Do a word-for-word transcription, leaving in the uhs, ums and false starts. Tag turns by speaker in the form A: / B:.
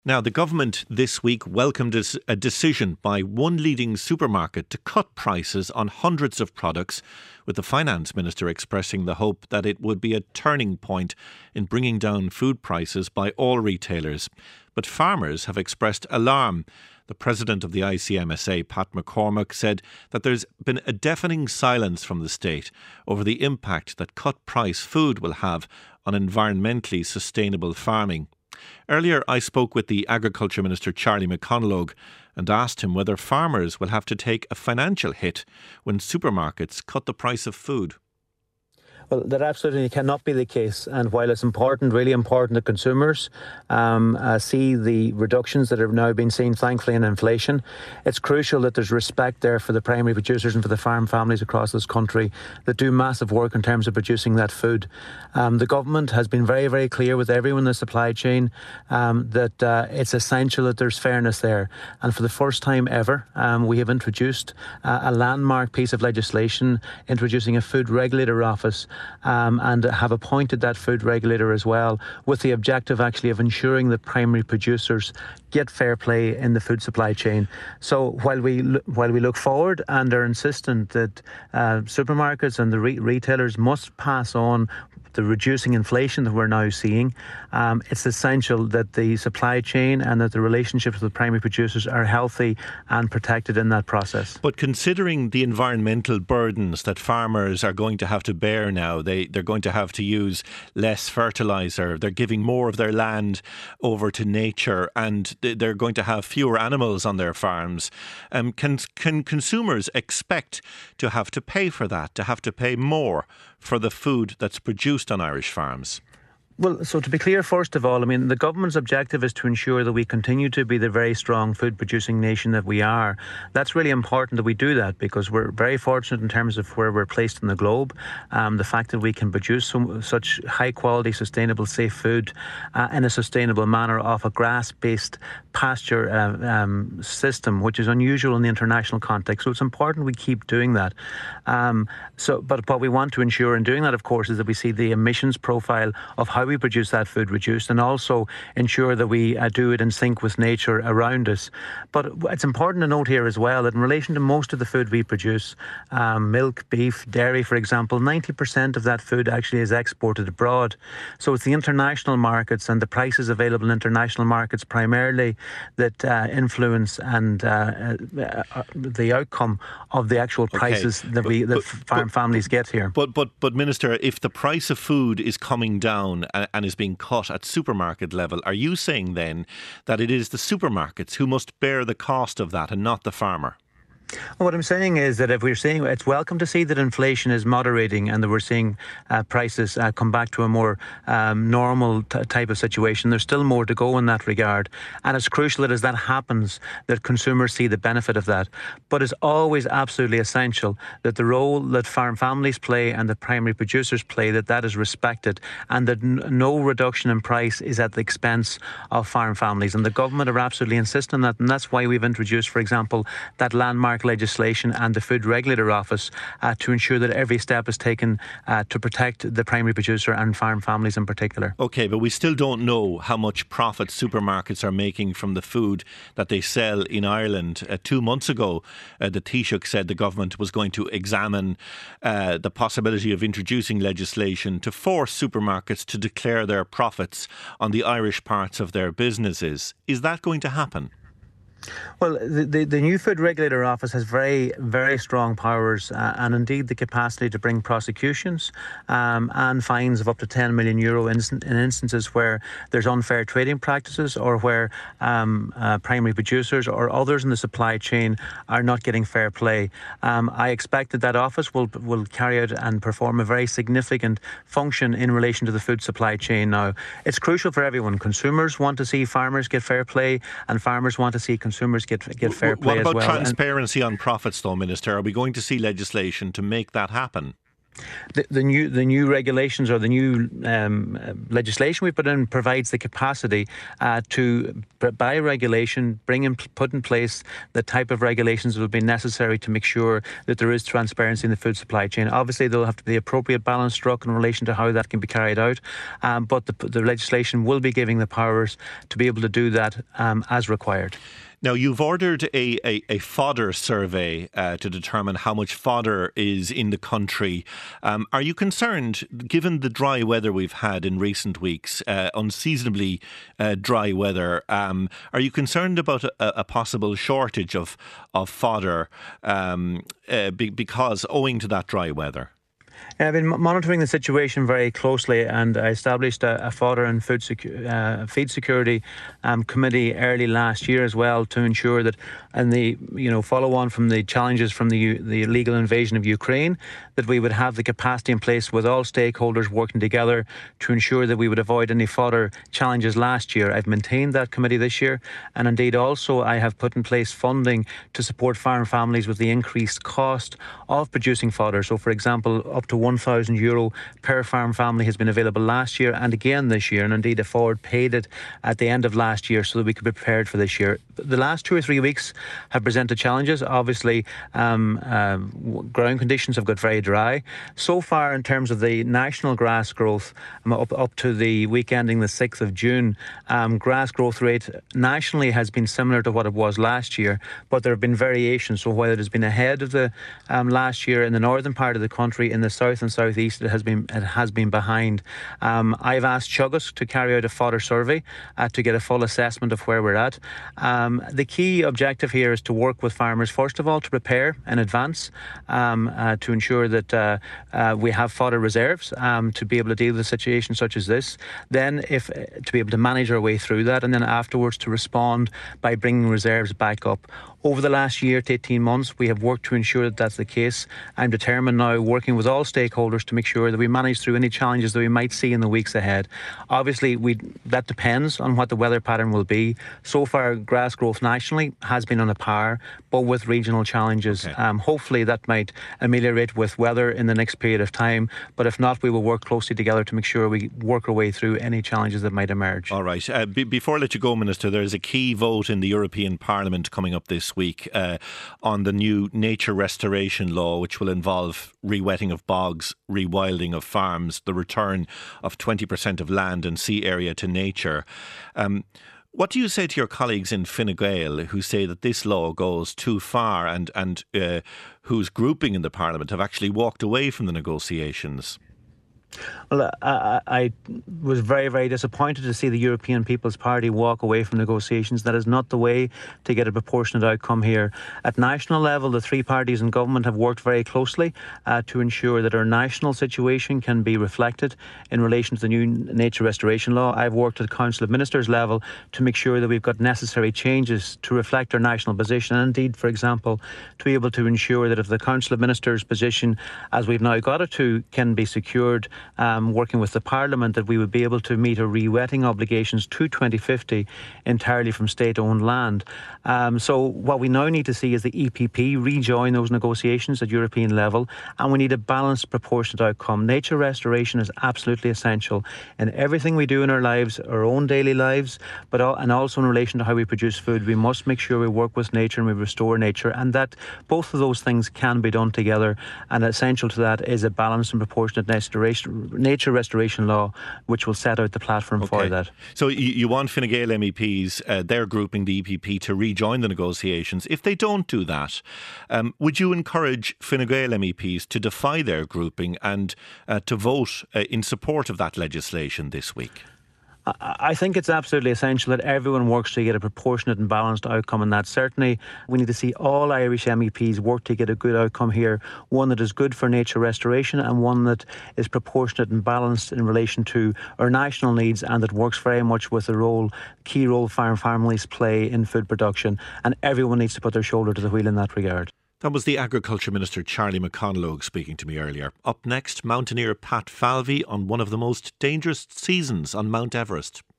A: Now, the government this week welcomed a decision by one leading supermarket to cut prices on hundreds of products, with the finance minister expressing the hope that it would be a turning point in bringing down food prices by all retailers. But farmers have expressed alarm. The president of the I C M S A, Pat McCormack, said that there's been a deafening silence from the state over the impact that cut price food will have on environmentally sustainable farming. Earlier, I spoke with the Agriculture Minister, Charlie McConalogue, and asked him whether farmers will have to take a financial hit when supermarkets cut the price of food.
B: Well, that absolutely cannot be the case. And while it's important, really important that consumers um, uh, see the reductions that have now been seen, thankfully, in inflation, it's crucial that there's respect there for the primary producers and for the farm families across this country that do massive work in terms of producing that food. Um, the government has been very, very clear with everyone in the supply chain um, that uh, it's essential that there's fairness there. And for the first time ever, um, we have introduced uh, a landmark piece of legislation, introducing a food regulator office, Um, and have appointed that food regulator as well, with the objective actually of ensuring that primary producers get fair play in the food supply chain. So while we while we look forward and are insistent that uh, supermarkets and the re- retailers must pass on the reducing inflation that we're now seeing, um, it's essential that the supply chain and that the relationships with primary producers are healthy and protected in that process.
A: But considering the environmental burdens that farmers are going to have to bear now, they, they're going to have to use less fertiliser, they're giving more of their land over to nature, and they're going to have fewer animals on their farms. Um, can, can consumers expect to have to pay for that, to have to pay more for the food that's produced on Irish farms?
B: Well, so to be clear, first of all, I mean, the government's objective is to ensure that we continue to be the very strong food-producing nation that we are. That's really important that we do that, because we're very fortunate in terms of where we're placed in the globe. Um, the fact that we can produce some, such high-quality, sustainable, safe food uh, in a sustainable manner off a grass-based pasture uh, um, system, which is unusual in the international context. So it's important we keep doing that. Um, so, but what we want to ensure in doing that, of course, is that we see the emissions profile of how we produce that food reduced, and also ensure that we uh, do it in sync with nature around us. But it's important to note here as well that in relation to most of the food we produce, um, milk, beef, dairy, for example, ninety percent of that food actually is exported abroad. So it's the international markets and the prices available in international markets primarily that uh, influence and uh, uh, uh, the outcome of the actual prices okay. that we that but, farm but, families get here.
A: But but but Minister, if the price of food is coming down and, and is being cut at supermarket level, are you saying then that it is the supermarkets who must bear the cost of that and not the farmer?
B: Well, what I'm saying is that if we're seeing, it's welcome to see that inflation is moderating and that we're seeing uh, prices uh, come back to a more um, normal t- type of situation. There's still more to go in that regard. And it's crucial that as that happens, that consumers see the benefit of that. But it's always absolutely essential that the role that farm families play and the primary producers play, that that is respected, and that n- no reduction in price is at the expense of farm families. And the government are absolutely insisting on that. And that's why we've introduced, for example, that landmark legislation and the Food Regulator Office uh, to ensure that every step is taken uh, to protect the primary producer and farm families in particular.
A: OK, but we still don't know how much profit supermarkets are making from the food that they sell in Ireland. Uh, two months ago, uh, the Taoiseach said the government was going to examine uh, the possibility of introducing legislation to force supermarkets to declare their profits on the Irish parts of their businesses. Is that going to happen?
B: Well, the, the, the new Food Regulator Office has very, very strong powers uh, and indeed the capacity to bring prosecutions um, and fines of up to ten million euro in, in instances where there's unfair trading practices or where um, uh, primary producers or others in the supply chain are not getting fair play. Um, I expect that that office will, will carry out and perform a very significant function in relation to the food supply chain now. It's crucial for everyone. Consumers want to see farmers get fair play, and farmers want to see consumers consumers get get fair play as well.
A: What about transparency on profits, though, Minister? Are we going to see legislation to make that happen?
B: The, the new the new regulations or the new um, legislation we put in provides the capacity uh, to, by regulation, bring and put in place the type of regulations that will be necessary to make sure that there is transparency in the food supply chain. Obviously, there will have to be the appropriate balance struck in relation to how that can be carried out, um, but the, the legislation will be giving the powers to be able to do that um, as required.
A: Now, you've ordered a, a, a fodder survey uh, to determine how much fodder is in the country. Um, are you concerned, given the dry weather we've had in recent weeks, uh, unseasonably uh, dry weather, um, are you concerned about a, a possible shortage of, of fodder um, uh, be, because owing to that dry weather?
B: I've been monitoring the situation very closely, and I established a, a fodder and food, secu- uh, feed security um, committee early last year as well, to ensure that, and the you know follow on from the challenges from the the illegal invasion of Ukraine, that we would have the capacity in place with all stakeholders working together to ensure that we would avoid any fodder challenges last year. I've maintained that committee this year, and indeed also I have put in place funding to support farm families with the increased cost of producing fodder. So, for example, up to one thousand euro per farm family has been available last year and again this year, and indeed a forward paid it at the end of last year so that we could be prepared for this year. The last two or three weeks have presented challenges. Obviously, um, uh, ground conditions have got very dry. So far, in terms of the national grass growth, um, up, up to the week ending the sixth of June, um, grass growth rate nationally has been similar to what it was last year, but there have been variations. So while it has been ahead of the um, last year in the northern part of the country, in the south and southeast, it has been it has been behind. Um, I've asked Teagasc to carry out a fodder survey uh, to get a full assessment of where we're at. Um, the key objective here is to work with farmers, first of all, to prepare in advance um, uh, to ensure that uh, uh, we have fodder reserves um, to be able to deal with a situation such as this. Then, if uh, to be able to manage our way through that, and then afterwards to respond by bringing reserves back up. Over the last year to eighteen months, we have worked to ensure that that's the case. I'm determined now, working with all stakeholders, to make sure that we manage through any challenges that we might see in the weeks ahead. Obviously, we that depends on what the weather pattern will be. So far, grass growth nationally has been on a par, but with regional challenges. Okay. Um, hopefully, that might ameliorate with weather in the next period of time. But if not, we will work closely together to make sure we work our way through any challenges that might emerge.
A: All right. Uh, b- before I let you go, Minister, there is a key vote in the European Parliament coming up this week uh, on the new nature restoration law, which will involve rewetting of bogs, rewilding of farms, the return of twenty percent of land and sea area to nature. Um, what do you say to your colleagues in Fine Gael who say that this law goes too far and, and uh, whose grouping in the Parliament have actually walked away from the negotiations?
B: Well, I, I was very, very disappointed to see the European People's Party walk away from negotiations. That is not the way to get a proportionate outcome here. At national level, the three parties in government have worked very closely uh, to ensure that our national situation can be reflected in relation to the new nature restoration law. I've worked at Council of Ministers level to make sure that we've got necessary changes to reflect our national position, and indeed, for example, to be able to ensure that if the Council of Ministers position, as we've now got it to, can be secured, Um, working with the Parliament, that we would be able to meet our rewetting obligations to twenty fifty entirely from state-owned land. Um, so what we now need to see is the E P P rejoin those negotiations at European level, and we need a balanced, proportionate outcome. Nature restoration is absolutely essential in everything we do in our lives, our own daily lives, but all, and also in relation to how we produce food. We must make sure we work with nature and we restore nature, and that both of those things can be done together, and essential to that is a balanced and proportionate restoration nature restoration law, which will set out the platform
A: okay.
B: for that.
A: So you, you want Fine Gael M E Ps, uh, they're grouping the E P P, to rejoin the negotiations. If they don't do that, um, would you encourage Fine Gael M E Ps to defy their grouping and uh, to vote uh, in support of that legislation this week?
B: I think it's absolutely essential that everyone works to get a proportionate and balanced outcome, and that certainly we need to see all Irish M E Ps work to get a good outcome here, one that is good for nature restoration and one that is proportionate and balanced in relation to our national needs, and that works very much with the role, key role farm families play in food production, and everyone needs to put their shoulder to the wheel in that regard.
A: That was the Agriculture Minister Charlie McConalogue speaking to me earlier. Up next, mountaineer Pat Falvey on one of the most dangerous seasons on Mount Everest.